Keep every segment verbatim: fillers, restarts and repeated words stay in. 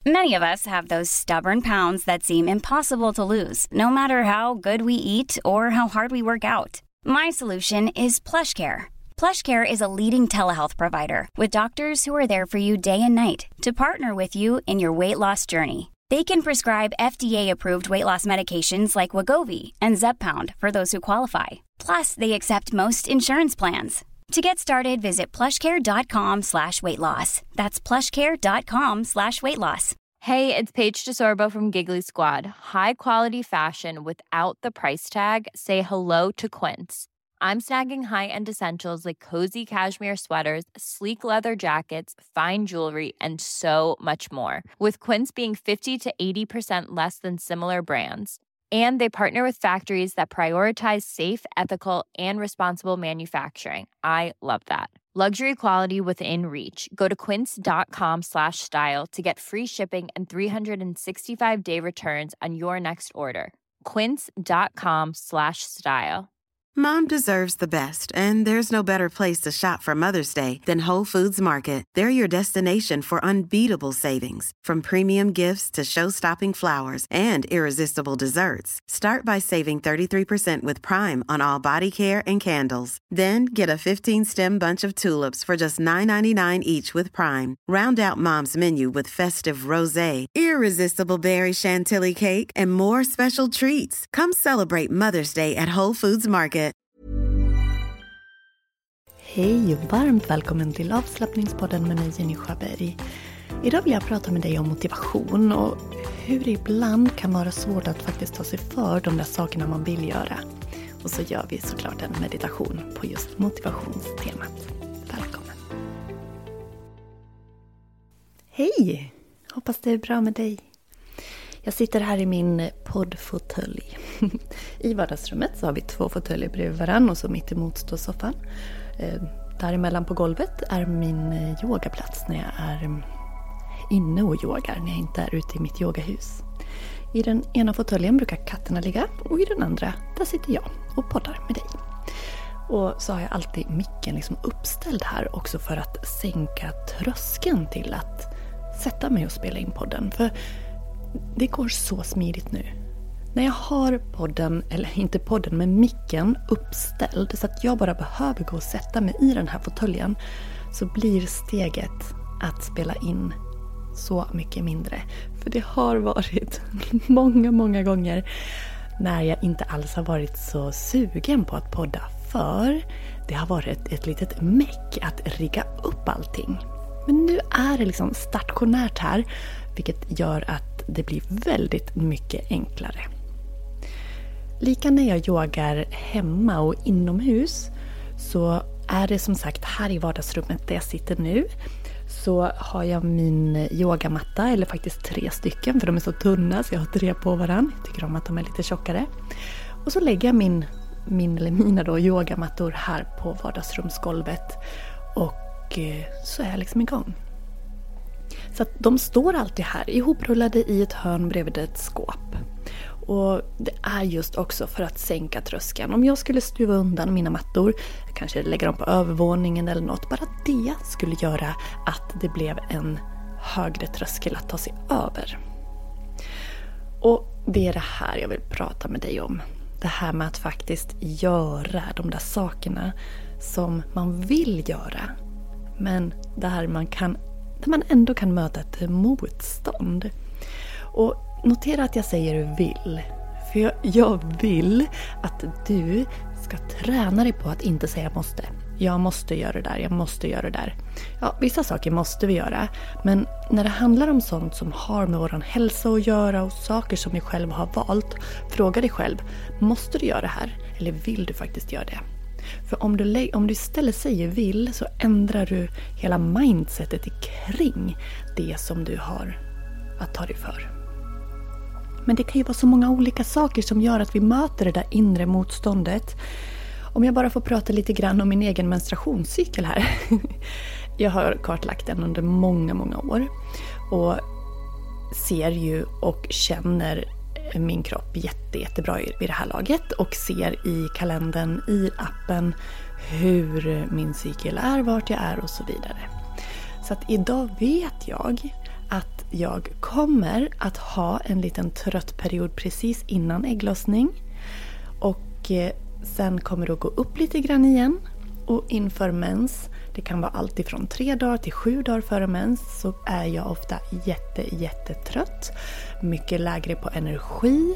Many of us have those stubborn pounds that seem impossible to lose, no matter how good we eat or how hard we work out. My solution is PlushCare. PlushCare is a leading telehealth provider with doctors who are there for you day and night to partner with you in your weight loss journey. They can prescribe F D A-approved weight loss medications like Wegovy and Zepbound for those who qualify. Plus, they accept most insurance plans. To get started, visit plushcare.com slash weight loss. That's plushcare.com slash weight loss. Hey, it's Paige DeSorbo from Giggly Squad. High quality fashion without the price tag. Say hello to Quince. I'm snagging high-end essentials like cozy cashmere sweaters, sleek leather jackets, fine jewelry, and so much more. With Quince being fifty to eighty percent less than similar brands. And they partner with factories that prioritize safe, ethical, and responsible manufacturing. I love that. Luxury quality within reach. Go to quince.com slash style to get free shipping and three sixty-five day returns on your next order. Quince.com slash style. Mom deserves the best, and there's no better place to shop for Mother's Day than Whole Foods Market. They're your destination for unbeatable savings, from premium gifts to show-stopping flowers and irresistible desserts. Start by saving thirty-three percent with Prime on all body care and candles. Then get a fifteen-stem bunch of tulips for just nine ninety-nine each with Prime. Round out Mom's menu with festive rosé, irresistible berry chantilly cake, and more special treats. Come celebrate Mother's Day at Whole Foods Market. Hej och varmt välkommen till avslappningspodden med mig, Jenny Sjöberg. Idag vill jag prata med dig om motivation och hur det ibland kan vara svårt att faktiskt ta sig för de där sakerna man vill göra. Och så gör vi såklart en meditation på just motivationstemat. Välkommen! Hej! Hoppas det är bra med dig. Jag sitter här i min poddfåtölj. I vardagsrummet så har vi två fåtöljer bredvid varann och så mitt emot står soffan. Däremellan på golvet är min yogaplats när jag är inne och yogar, när jag inte är ute i mitt yogahus. I den ena fåtöljen brukar katterna ligga och i den andra, där sitter jag och poddar med dig. Och så har jag alltid micken liksom uppställd här också för att sänka tröskeln till att sätta mig och spela in podden. För det går så smidigt nu. När jag har podden, eller inte podden, men micken uppställd så att jag bara behöver gå och sätta mig i den här fåtöljen, så blir steget att spela in så mycket mindre. För det har varit många, många gånger när jag inte alls har varit så sugen på att podda. För det har varit ett litet meck att rigga upp allting. Men nu är det liksom stationärt här, vilket gör att det blir väldigt mycket enklare. Lika när jag yogar hemma och inomhus så är det som sagt här i vardagsrummet där jag sitter nu, så har jag min yogamatta, eller faktiskt tre stycken för de är så tunna så jag har tre på varann. Jag tycker om att de är lite tjockare. Och så lägger jag min, min eller mina då yogamattor här på vardagsrumsgolvet och så är jag liksom igång. Så att de står alltid här ihoprullade i ett hörn bredvid ett skåp. Och det är just också för att sänka tröskeln. Om jag skulle stuva undan mina mattor, kanske lägga dem på övervåningen eller något, bara det skulle göra att det blev en högre tröskel att ta sig över. Och det är det här jag vill prata med dig om. Det här med att faktiskt göra de där sakerna som man vill göra, men där man kan där man ändå kan möta ett motstånd. Och notera att jag säger vill. För jag, jag vill att du ska träna dig på att inte säga måste. Jag måste göra det där, jag måste göra det där. Ja, vissa saker måste vi göra. Men när det handlar om sånt som har med vår hälsa att göra och saker som vi själva har valt, fråga dig själv, måste du göra det här? Eller vill du faktiskt göra det? För om du, om du istället säger vill, så ändrar du hela mindsetet kring det som du har att ta dig för. Men det kan ju vara så många olika saker som gör att vi möter det där inre motståndet. Om jag bara får prata lite grann om min egen menstruationscykel här. Jag har kartlagt den under många, många år. Och ser ju och känner min kropp jätte, jättebra vid det här laget. Och ser i kalendern, i appen, hur min cykel är, vart jag är och så vidare. Så att idag vet jag att jag kommer att ha en liten trött period precis innan ägglossning. Och sen kommer det att gå upp lite grann igen. Och inför mens, det kan vara allt ifrån tre dagar till sju dagar före mens, så är jag ofta jätte, jättetrött. Mycket lägre på energi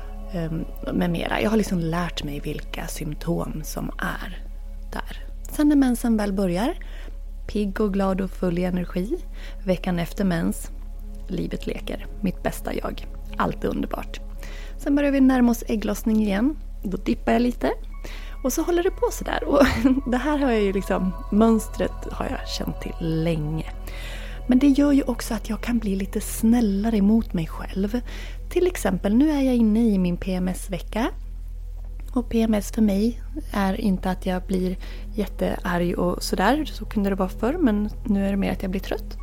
med mera. Jag har liksom lärt mig vilka symptom som är där. Sen när mensen väl börjar, pigg och glad och full i energi. Veckan efter mens, livet leker. Mitt bästa jag. Allt är underbart. Sen börjar vi närma oss ägglossning igen. Då dippar jag lite. Och så håller det på sådär. Och det här har jag ju liksom, mönstret har jag känt till länge. Men det gör ju också att jag kan bli lite snällare mot mig själv. Till exempel, nu är jag inne i min P M S-vecka. Och P M S för mig är inte att jag blir jättearg och sådär. Så kunde det vara förr, men nu är det mer att jag blir trött.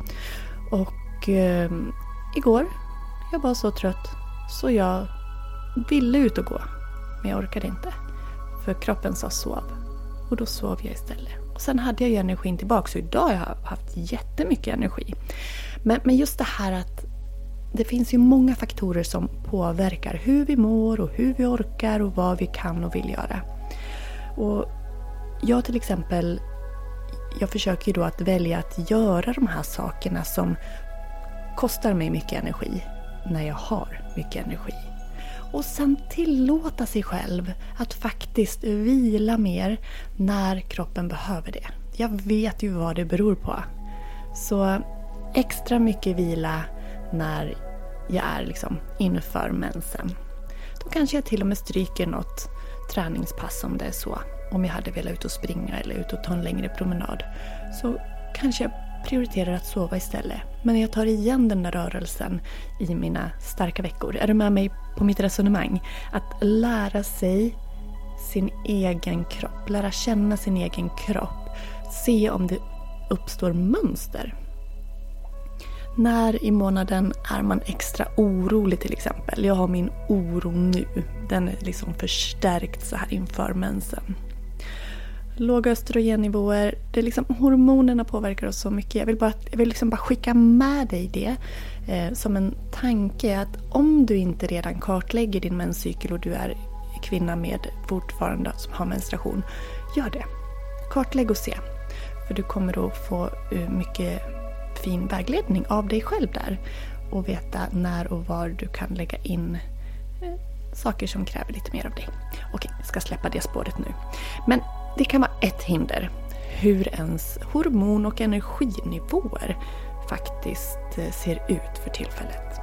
Och eh, igår, jag var så trött så jag ville ut och gå. Men jag orkade inte. För kroppen sa sov. Och då sov jag istället. Och sen hade jag ju energin tillbaka. Så idag har jag haft jättemycket energi. Men, men just det här att det finns ju många faktorer som påverkar hur vi mår och hur vi orkar och vad vi kan och vill göra. Och jag till exempel, jag försöker ju då att välja att göra de här sakerna som kostar mig mycket energi när jag har mycket energi. Och sen tillåta sig själv att faktiskt vila mer när kroppen behöver det. Jag vet ju vad det beror på. Så extra mycket vila när jag är liksom inför mensen. Då kanske jag till och med stryker något träningspass om det är så. Om jag hade velat ut och springa eller ut och ta en längre promenad. Så kanske jag prioriterar att sova istället. Men jag tar igen den där rörelsen i mina starka veckor. Är du med mig på mitt resonemang? Att lära sig sin egen kropp. Lära känna sin egen kropp. Se om det uppstår mönster. När i månaden är man extra orolig till exempel. Jag har min oro nu. Den är liksom förstärkt så här inför mensen. Låga östrogennivåer. Det är liksom, hormonerna påverkar oss så mycket. Jag vill bara, jag vill liksom bara skicka med dig det. Eh, som en tanke att om du inte redan kartlägger din menscykel och du är kvinna med fortfarande som har menstruation. Gör det. Kartlägg och se. För du kommer att få uh, mycket fin vägledning av dig själv där. Och veta när och var du kan lägga in uh, saker som kräver lite mer av dig. Okej, jag ska släppa det spåret nu. Men det kan vara ett hinder. Hur ens hormon- och energinivåer faktiskt uh, ser ut för tillfället.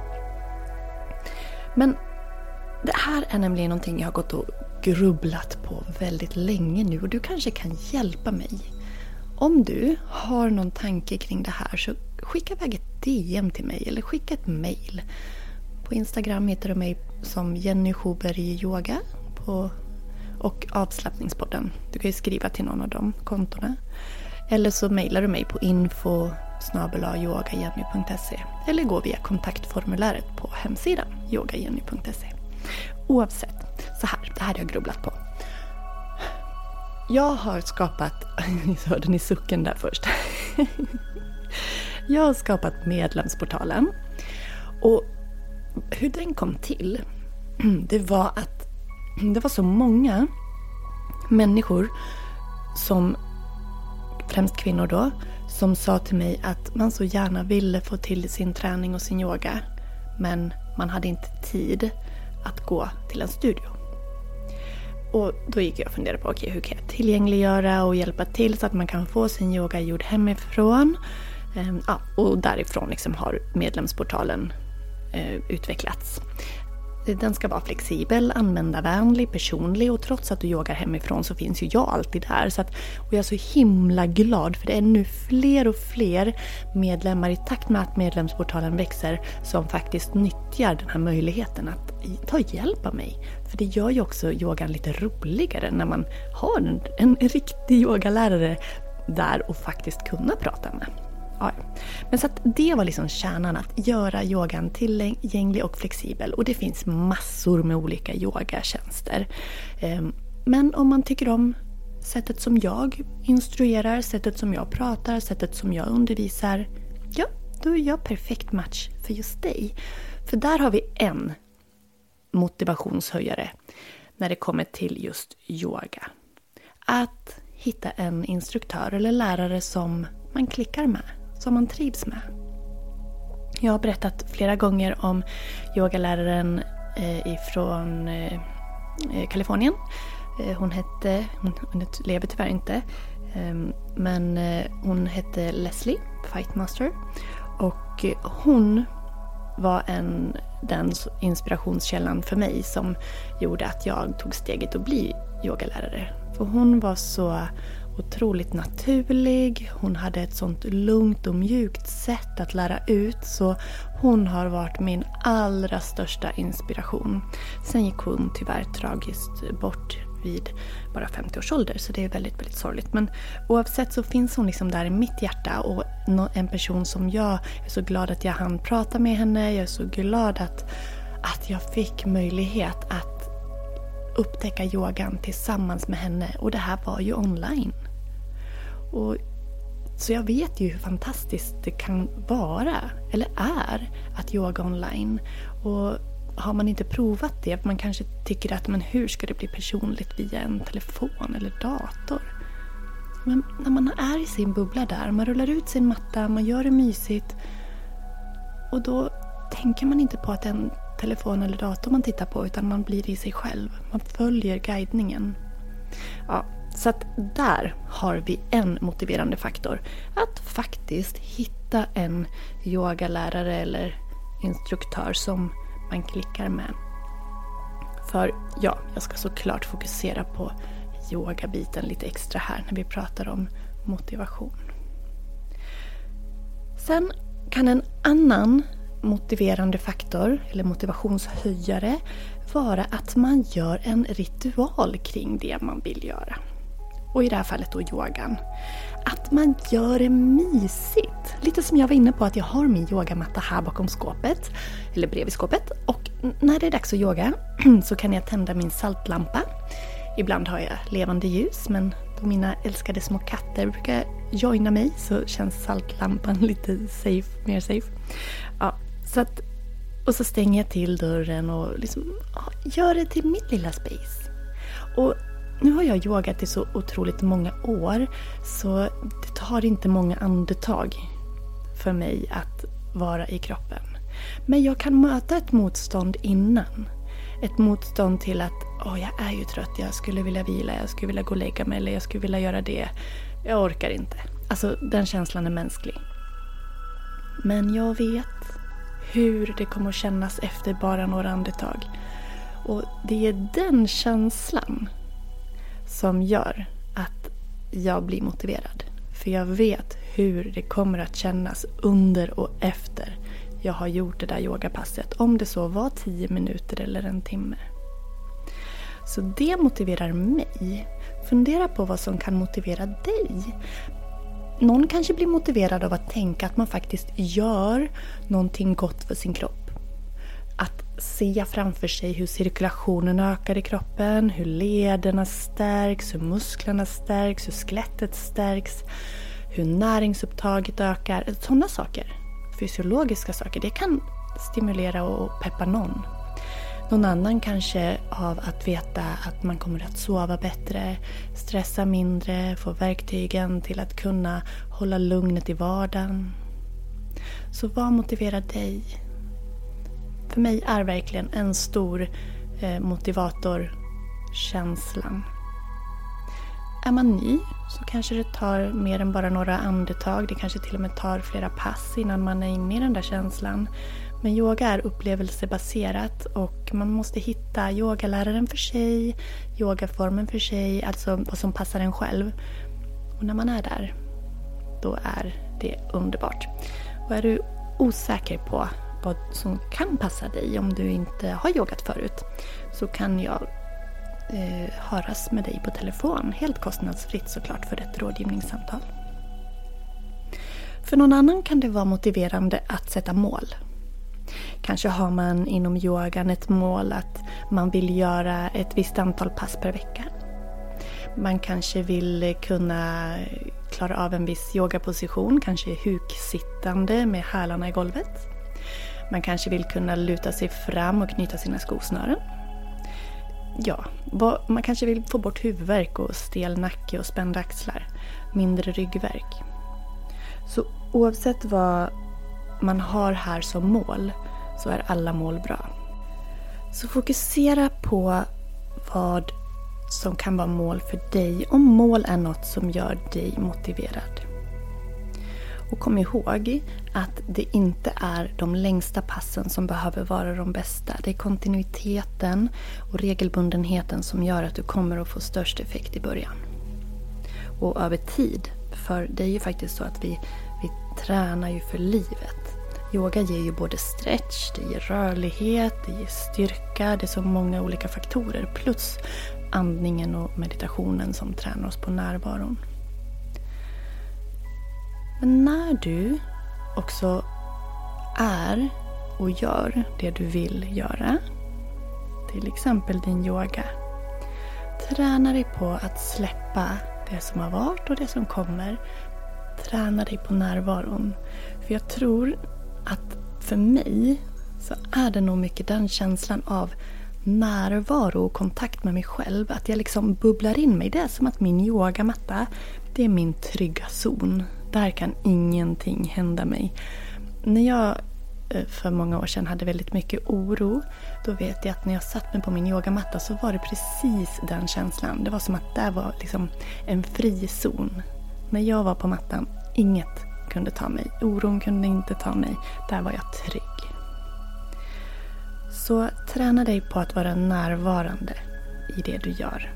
Men det här är nämligen någonting jag har gått och grubblat på väldigt länge nu. Och du kanske kan hjälpa mig. Om du har någon tanke kring det här så skicka iväg ett D M till mig eller skicka ett mejl. På Instagram hittar du mig som Jenny Schuberg Yoga på, och Avslappningspodden. Du kan ju skriva till någon av de kontona. Eller så mejlar du mig på info snabel-a yogajenny punkt se eller gå via kontaktformuläret på hemsidan yogajenny punkt se. Oavsett, så här, det här har jag grubblat på. Jag har skapat, ni hörde ni sucken där först. Jag har skapat medlemsportalen. Och hur den kom till, det var att det var så många människor som, främst kvinnor då, som sa till mig att man så gärna ville få till sin träning och sin yoga. Men man hade inte tid att gå till en studio. Och då gick jag och funderade på okej, hur kan jag tillgängliggöra och hjälpa till så att man kan få sin yoga gjord hemifrån. Ehm, ja, och därifrån liksom har medlemsportalen eh, utvecklats. Den ska vara flexibel, användarvänlig, personlig och trots att du yogar hemifrån så finns ju jag alltid där. Så att, och jag är så himla glad för det är nu fler och fler medlemmar i takt med att medlemsportalen växer som faktiskt nyttjar den här möjligheten att ta hjälp av mig. För det gör ju också yogan lite roligare när man har en, en riktig yogalärare där och faktiskt kunna prata med. Ja. Men så att det var liksom kärnan, att göra yogan tillgänglig och flexibel. Och det finns massor med olika yogatjänster. Men om man tycker om sättet som jag instruerar, sättet som jag pratar, sättet som jag undervisar, ja, då är jag perfekt match för just dig. För där har vi en motivationshöjare när det kommer till just yoga. Att hitta en instruktör eller lärare som man klickar med, som man trivs med. Jag har berättat flera gånger om yogaläraren eh, ifrån eh, Kalifornien. Eh, hon hette, hon, hon lever tyvärr inte, eh, men eh, hon hette Leslie Fightmaster. Och eh, hon var en, den inspirationskällan för mig som gjorde att jag tog steget att bli yogalärare. För hon var så otroligt naturlig, hon hade ett sånt lugnt och mjukt sätt att lära ut, så hon har varit min allra största inspiration. Sen gick hon tyvärr tragiskt bort vid bara femtio års ålder, så det är väldigt, väldigt sorgligt. Men oavsett så finns hon liksom där i mitt hjärta, och en person som jag är så glad att jag hann prata med henne. Jag är så glad att, att jag fick möjlighet att upptäcka yogan tillsammans med henne, och det här var ju online. Och så jag vet ju hur fantastiskt det kan vara, eller är, att yoga online. Och har man inte provat det, man kanske tycker att men hur ska det bli personligt via en telefon eller dator? Men när man är i sin bubbla där, man rullar ut sin matta, man gör det mysigt, och då tänker man inte på att en telefon eller dator man tittar på, utan man blir i sig själv. Man följer guidningen. Ja, så att där har vi en motiverande faktor. Att faktiskt hitta en yogalärare eller instruktör som man klickar med. För ja, jag ska såklart fokusera på yogabiten lite extra här när vi pratar om motivation. Sen kan en annan motiverande faktor eller motivationshöjare vara att man gör en ritual kring det man vill göra. Och i det här fallet då yogan. Att man gör det mysigt. Lite som jag var inne på, att jag har min yogamatta här bakom skåpet. Eller bredvid skåpet. Och när det är dags att yoga så kan jag tända min saltlampa. Ibland har jag levande ljus, men då mina älskade små katter brukar joina mig så känns saltlampan lite safe, mer safe. Ja, så att, och så stänger jag till dörren och liksom, ja, gör det till mitt lilla space. Och nu har jag yogat i så otroligt många år, så det tar inte många andetag för mig att vara i kroppen. Men jag kan möta ett motstånd innan. Ett motstånd till att åh, jag är ju trött, jag skulle vilja vila, jag skulle vilja gå och lägga mig, eller jag skulle vilja göra det. Jag orkar inte. Alltså, den känslan är mänsklig. Men jag vet hur det kommer att kännas efter bara några andetag. Och det är den känslan som gör att jag blir motiverad. För jag vet hur det kommer att kännas under och efter jag har gjort det där yogapasset. Om det så var tio minuter eller en timme. Så det motiverar mig. Fundera på vad som kan motivera dig. Någon kanske blir motiverad av att tänka att man faktiskt gör någonting gott för sin kropp. Att se framför sig hur cirkulationen ökar i kroppen, hur lederna stärks, hur musklerna stärks, hur skelettet stärks, hur näringsupptaget ökar. Sådana saker, fysiologiska saker, det kan stimulera och peppa någon. Någon annan kanske av att veta att man kommer att sova bättre, stressa mindre, få verktygen till att kunna hålla lugnet i vardagen. Så vad motiverar dig? För mig är verkligen en stor eh, motivator känslan. Är man ny så kanske det tar mer än bara några andetag. Det kanske till och med tar flera pass innan man är inne i den där känslan. Men yoga är upplevelsebaserat och man måste hitta yogaläraren för sig, yogaformen för sig, alltså vad som passar en själv. Och när man är där, då är det underbart. Och är du osäker på vad som kan passa dig om du inte har yogat förut, så kan jag eh, höras med dig på telefon, helt kostnadsfritt såklart, för ett rådgivningssamtal. För någon annan kan det vara motiverande att sätta mål. Kanske har man inom yogan ett mål att man vill göra ett visst antal pass per vecka. Man kanske vill kunna klara av en viss yogaposition, kanske huksittande med hälarna i golvet. Man kanske vill kunna luta sig fram och knyta sina skosnören. Ja, man kanske vill få bort huvudvärk och stel nacke och spända axlar, mindre ryggvärk. Så oavsett vad man har här som mål så är alla mål bra. Så fokusera på vad som kan vara mål för dig, om mål är något som gör dig motiverad. Och kom ihåg att det inte är de längsta passen som behöver vara de bästa. Det är kontinuiteten och regelbundenheten som gör att du kommer att få störst effekt i början. Och över tid, för det är ju faktiskt så att vi, vi tränar ju för livet. Yoga ger ju både stretch, det ger rörlighet, det ger styrka, det är så många olika faktorer. Plus andningen och meditationen som tränar oss på närvaron. Men när du också är och gör det du vill göra, till exempel din yoga, träna dig på att släppa det som har varit och det som kommer. Träna dig på närvaron. För jag tror att för mig så är det nog mycket den känslan av närvaro och kontakt med mig själv. Att jag liksom bubblar in mig. Det är som att min yogamatta, det är min trygga zon. Där kan ingenting hända mig. När jag för många år sedan hade väldigt mycket oro, då vet jag att när jag satt mig på min yogamatta så var det precis den känslan. Det var som att det var liksom en fri zon. När jag var på mattan, inget kunde ta mig. Oron kunde inte ta mig. Där var jag trygg. Så träna dig på att vara närvarande i det du gör.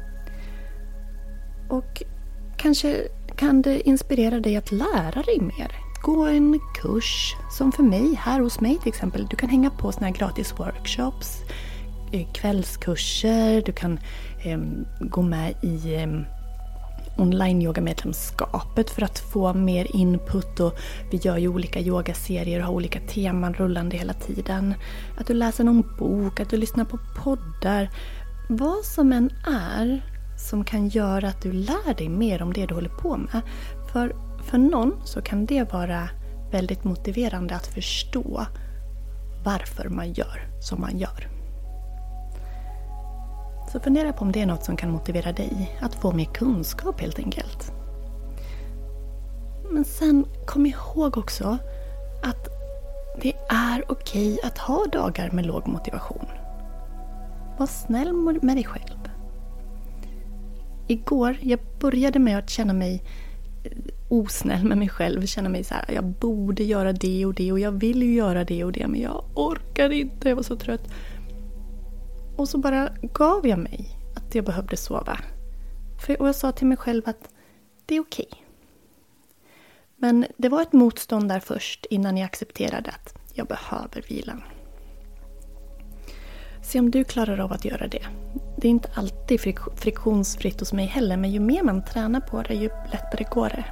Och kanske kan det inspirera dig att lära dig mer. Gå en kurs, som för mig, här hos mig till exempel. Du kan hänga på såna här gratis workshops, kvällskurser, du kan eh, gå med i eh, online-yoga-medlemskapet för att få mer input. Och vi gör ju olika yogaserier och har olika teman rullande hela tiden. Att du läser någon bok, att du lyssnar på poddar. Vad som än är som kan göra att du lär dig mer om det du håller på med. För, för någon så kan det vara väldigt motiverande att förstå varför man gör som man gör. Så fundera på om det är något som kan motivera dig att få mer kunskap helt enkelt. Men sen kom ihåg också att det är okej att ha dagar med låg motivation. Var snäll med dig själv. Igår, jag började med att känna mig osnäll med mig själv. Känna mig så här, jag borde göra det och det och jag vill ju göra det och det, men jag orkar inte, jag var så trött. Och så bara gav jag mig att jag behövde sova. För, och jag sa till mig själv att det är okej. Men det var ett motstånd där först innan jag accepterade att jag behöver vila. Se om du klarar av att göra det. Det är inte alltid frik- friktionsfritt hos mig heller, men ju mer man tränar på det, ju lättare går det.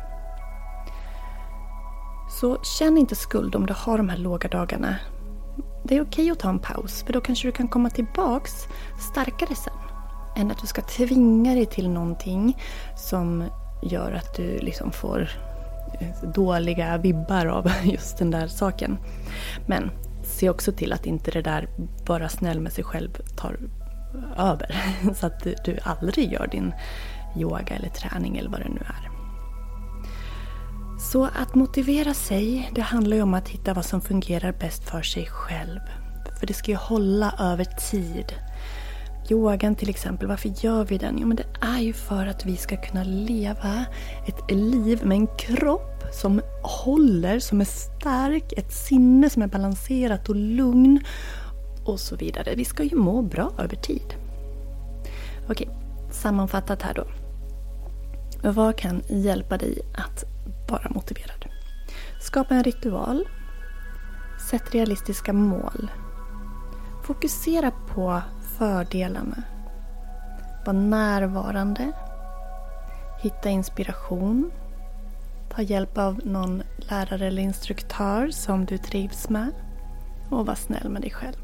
Så känn inte skuld om du har de här låga dagarna. Det är okej att ta en paus, för då kanske du kan komma tillbaks starkare sen. Än att du ska tvinga dig till någonting som gör att du liksom får dåliga vibbar av just den där saken. Men se också till att inte det där vara snäll med sig själv tar över. Så att du aldrig gör din yoga eller träning eller vad det nu är. Så att motivera sig, det handlar ju om att hitta vad som fungerar bäst för sig själv. För det ska ju hålla över tid. Yogan till exempel, varför gör vi den? Jo, men det är ju för att vi ska kunna leva ett liv med en kropp som håller, som är stark, ett sinne som är balanserat och lugn och så vidare. Vi ska ju må bra över tid. Okej, sammanfattat här då. Vad kan hjälpa dig att vara motiverad? Skapa en ritual. Sätt realistiska mål. Fokusera på fördelarna. Var närvarande. Hitta inspiration. Ta hjälp av någon lärare eller instruktör som du trivs med. Och var snäll med dig själv.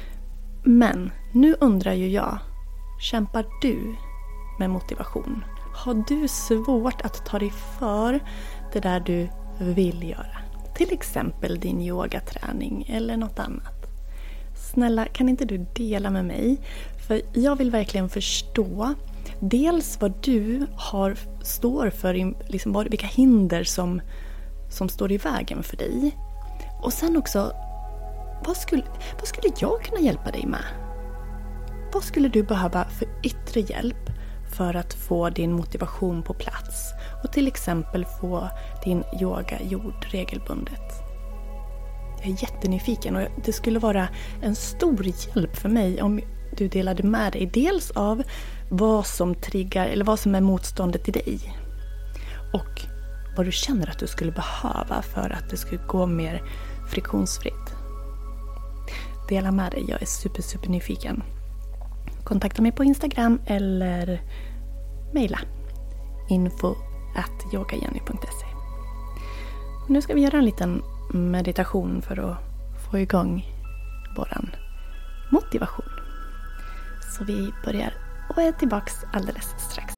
Men nu undrar ju jag, kämpar du med motivation? har du svårt att ta dig för det där du vill göra? Till exempel din yogaträning eller något annat. Snälla, kan inte du dela med mig? För jag vill verkligen förstå dels vad du har, står för, liksom vad, vilka hinder som, som står i vägen för dig. Och sen också, vad skulle, vad skulle jag kunna hjälpa dig med? Vad skulle du behöva för yttre hjälp för att få din motivation på plats? Och till exempel få din yoga gjord regelbundet. Jag är jättenyfiken och det skulle vara en stor hjälp för mig om du delade med dig dels av vad som triggar eller vad som är motståndet till dig. Och vad du känner att du skulle behöva för att det skulle gå mer friktionsfritt. Dela med dig, jag är super super nyfiken. Kontakta mig på Instagram eller mejla info at yogajenny punkt se. Nu ska vi göra en liten meditation för att få igång våran motivation. Så vi börjar och är tillbaks alldeles strax.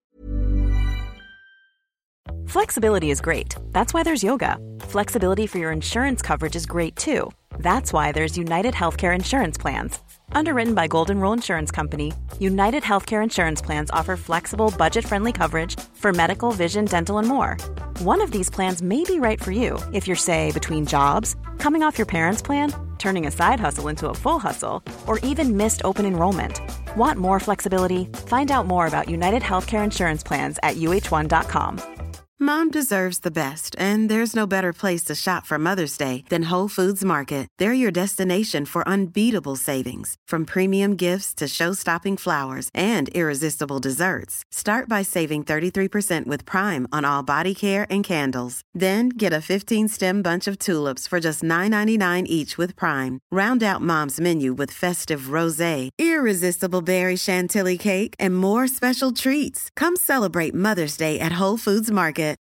Flexibility is great. That's why there's yoga. Flexibility for your insurance coverage is great too. That's why there's United Healthcare Insurance Plans. Underwritten by Golden Rule Insurance Company, United Healthcare Insurance Plans offer flexible, budget-friendly coverage for medical, vision, dental, and more. One of these plans may be right for you if you're, say, between jobs, coming off your parents' plan, turning a side hustle into a full hustle, or even missed open enrollment. Want more flexibility? Find out more about United Healthcare Insurance Plans at U H one dot com. Mom deserves the best, and there's no better place to shop for Mother's Day than Whole Foods Market. They're your destination for unbeatable savings, from premium gifts to show-stopping flowers and irresistible desserts. Start by saving thirty-three percent with Prime on all body care and candles. Then get a fifteen-stem bunch of tulips for just nine ninety-nine each with Prime. Round out Mom's menu with festive rosé, irresistible berry chantilly cake, and more special treats. Come celebrate Mother's Day at Whole Foods Market.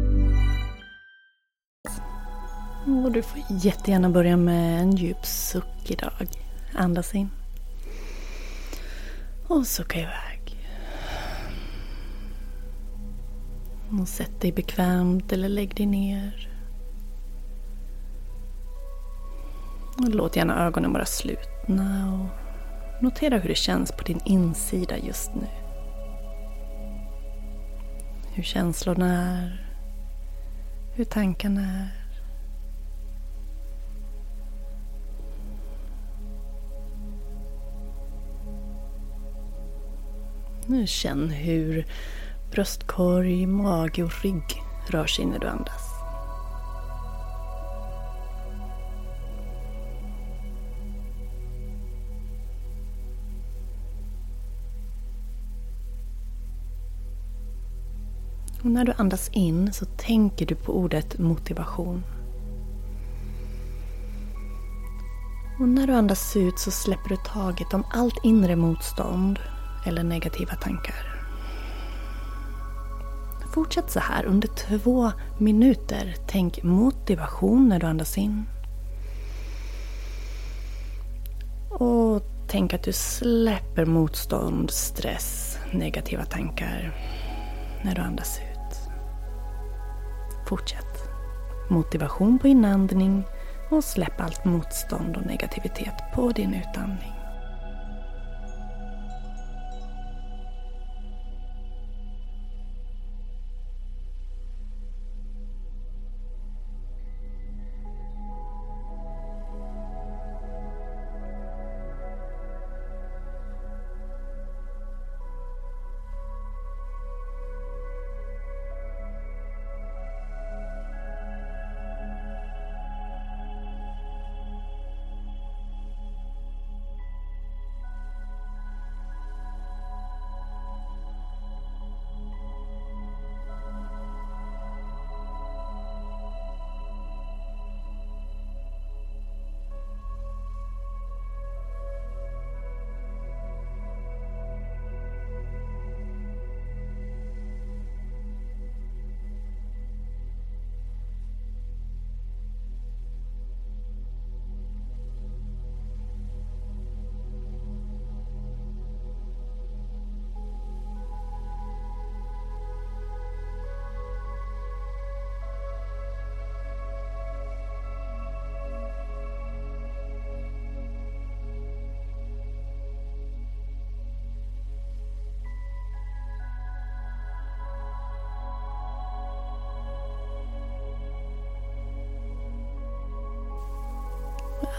Och du får jättegärna börja med en djup suck idag. Andas in. Och sucka iväg. Och sätt dig bekvämt eller lägg dig ner. Och låt gärna ögonen vara slutna. Och notera hur det känns på din insida just nu. Hur känslorna är. Hur tankarna är. Nu känn hur bröstkorg, mage och rygg rör sig när du andas. Och när du andas in så tänker du på ordet motivation. Och när du andas ut så släpper du taget om allt inre motstånd eller negativa tankar. Fortsätt så här under två minuter. Tänk motivation när du andas in. Och tänk att du släpper motstånd, stress, negativa tankar när du andas ut. Fortsätt. Motivation på inandning och släpp allt motstånd och negativitet på din utandning.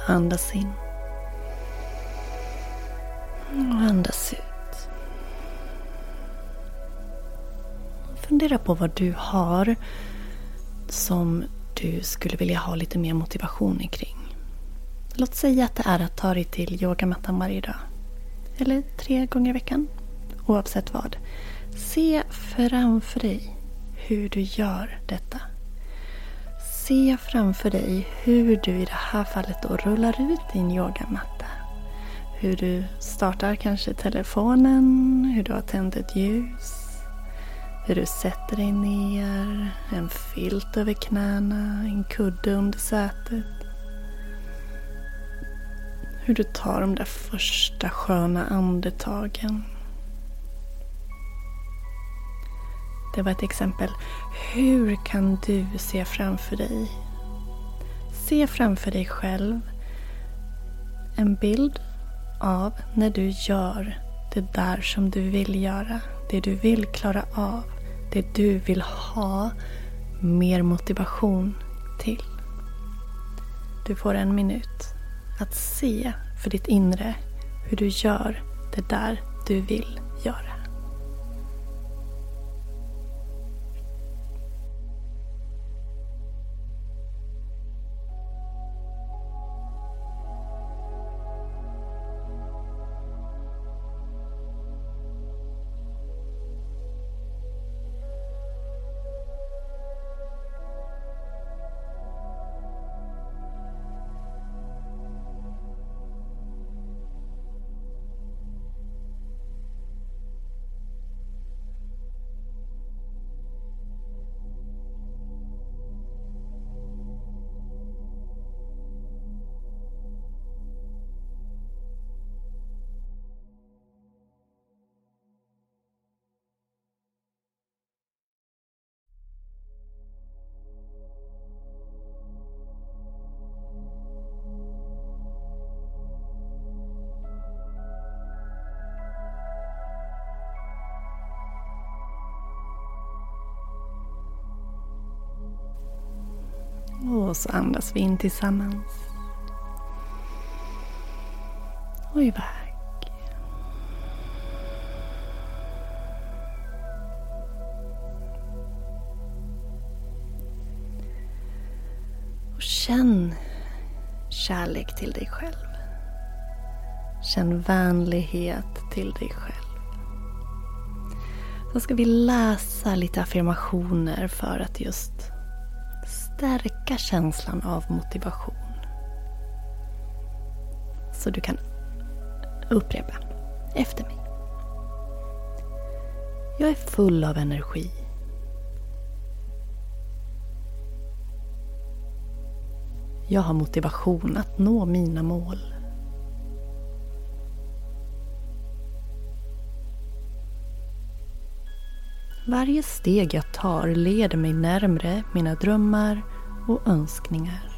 Andas in. Och andas ut. Fundera på vad du har som du skulle vilja ha lite mer motivation kring. Låt säga att det är att ta dig till yogamattan varje dag. Eller tre gånger i veckan. Oavsett vad. Se framför dig hur du gör detta. Se framför dig hur du i det här fallet då rullar ut din yogamatta. Hur du startar kanske telefonen, hur du har tänt ett ljus. Hur du sätter dig ner, en filt över knäna, en kudde under sätet. Hur du tar de där första sköna andetagen. Det var ett exempel. Hur kan du se framför dig? Se framför dig själv en bild av när du gör det där som du vill göra. Det du vill klara av. Det du vill ha mer motivation till. Du får en minut att se för ditt inre hur du gör det där du vill göra. Och så andas vi in tillsammans. Och iväg. Och känn kärlek till dig själv. Känn vänlighet till dig själv. Så ska vi läsa lite affirmationer för att just stärka känslan av motivation. Så du kan upprepa efter mig. Jag är full av energi. Jag har motivation att nå mina mål. Varje steg jag tar leder mig närmare mina drömmar och önskningar.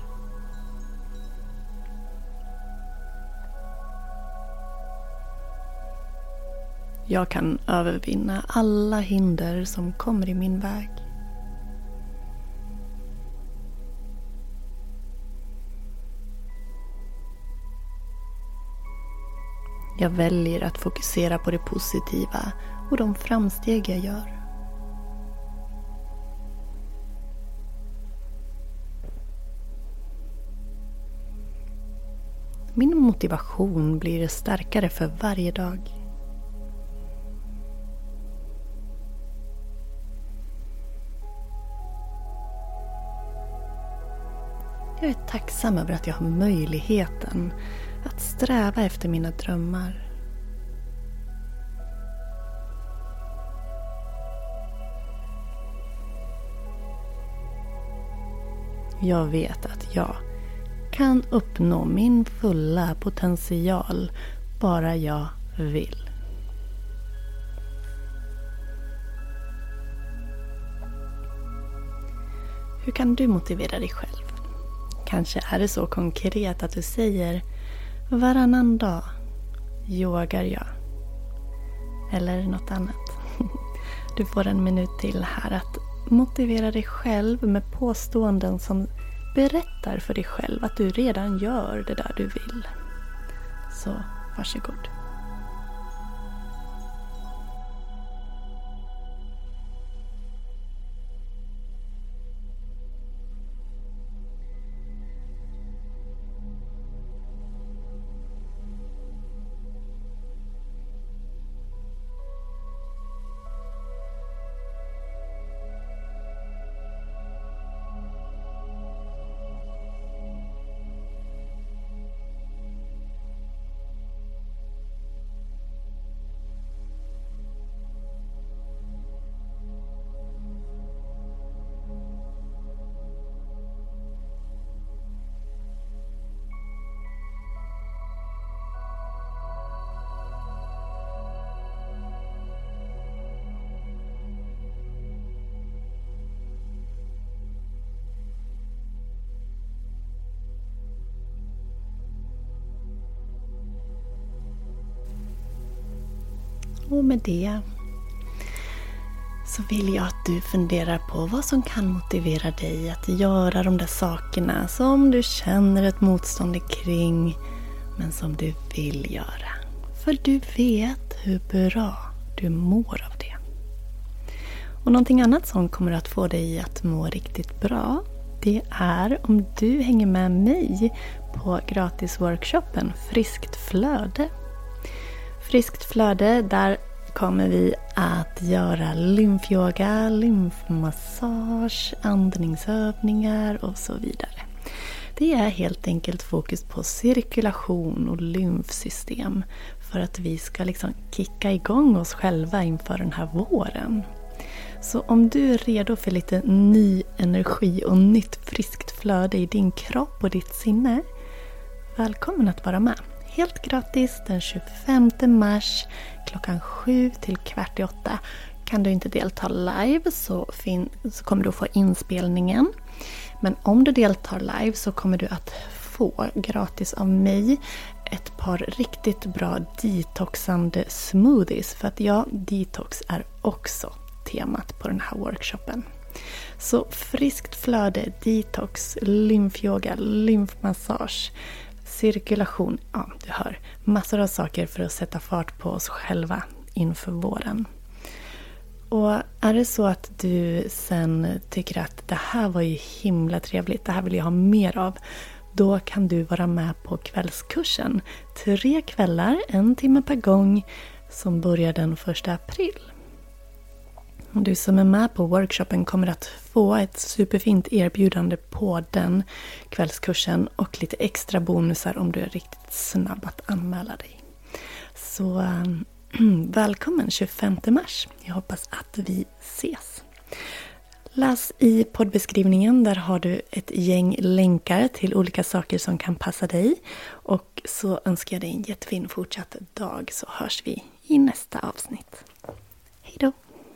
Jag kan övervinna alla hinder som kommer i min väg. Jag väljer att fokusera på det positiva och de framsteg jag gör. Min motivation blir starkare för varje dag. Jag är tacksam över att jag har möjligheten att sträva efter mina drömmar. Jag vet att jag kan uppnå min fulla potential bara jag vill. Hur kan du motivera dig själv? Kanske är det så konkret att du säger varannan dag yogar jag. Eller något annat. Du får en minut till här att motivera dig själv med påståenden som berättar för dig själv att du redan gör det där du vill. Så varsågod. Och med det så vill jag att du funderar på vad som kan motivera dig att göra de där sakerna som du känner ett motstånd kring, men som du vill göra. För du vet hur bra du mår av det. Och någonting annat som kommer att få dig att må riktigt bra, det är om du hänger med mig på gratisworkshopen Friskt flöde. Friskt flöde, där kommer vi att göra lymfyoga, lymfmassage, andningsövningar och så vidare. Det är helt enkelt fokus på cirkulation och lymfsystem för att vi ska liksom kicka igång oss själva inför den här våren. Så om du är redo för lite ny energi och nytt friskt flöde i din kropp och ditt sinne, välkommen att vara med. Helt gratis den tjugofemte mars klockan sju till kvart i åtta. Kan du inte delta live så, fin- så kommer du att få inspelningen. Men om du deltar live så kommer du att få gratis av mig ett par riktigt bra detoxande smoothies. För att ja, detox är också temat på den här workshopen. Så friskt flöde, detox, lymfyoga, lymfmassage, cirkulation, ja du hör, massor av saker för att sätta fart på oss själva inför våren. Och är det så att du sen tycker att det här var ju himla trevligt, det här vill jag ha mer av, då kan du vara med på kvällskursen. Tre kvällar, en timme per gång, som börjar den första april. Och du som är med på workshopen kommer att få ett superfint erbjudande på den kvällskursen och lite extra bonusar om du är riktigt snabb att anmäla dig. Så äh, välkommen tjugofemte mars. Jag hoppas att vi ses. Läs i poddbeskrivningen, där har du ett gäng länkar till olika saker som kan passa dig. Och så önskar jag dig en jättefin fortsatt dag, så hörs vi i nästa avsnitt. Hej då!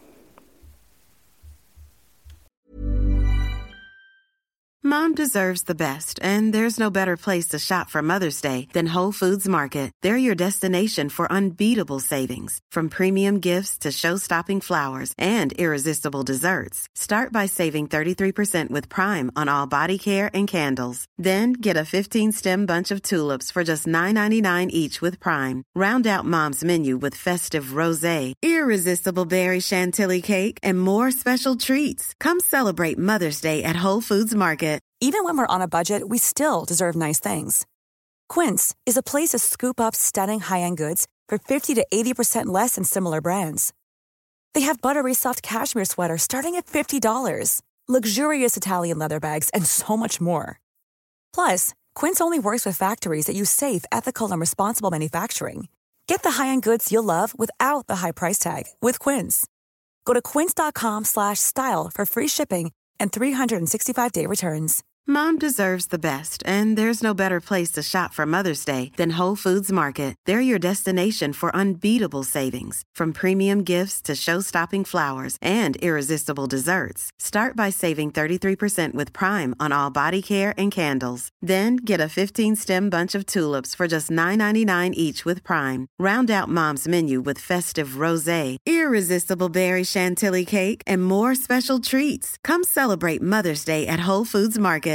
Mom deserves the best, and there's no better place to shop for Mother's Day than Whole Foods Market. They're your destination for unbeatable savings, from premium gifts to show-stopping flowers and irresistible desserts. Start by saving thirty-three percent with Prime on all body care and candles. Then get a fifteen-stem bunch of tulips for just nine ninety-nine each with Prime. Round out Mom's menu with festive rosé, irresistible berry chantilly cake, and more special treats. Come celebrate Mother's Day at Whole Foods Market. Even when we're on a budget, we still deserve nice things. Quince is a place to scoop up stunning high-end goods for fifty to eighty percent less than similar brands. They have buttery soft cashmere sweaters starting at fifty dollars, luxurious Italian leather bags, and so much more. Plus, Quince only works with factories that use safe, ethical, and responsible manufacturing. Get the high-end goods you'll love without the high price tag with Quince. Go to quince.com slash style for free shipping and three sixty-five day returns. Mom deserves the best, and there's no better place to shop for Mother's Day than Whole Foods Market. They're your destination for unbeatable savings, from premium gifts to show-stopping flowers and irresistible desserts. Start by saving thirty-three percent with Prime on all body care and candles. Then get a fifteen-stem bunch of tulips for just nine ninety-nine each with Prime. Round out Mom's menu with festive rosé, irresistible berry chantilly cake, and more special treats. Come celebrate Mother's Day at Whole Foods Market.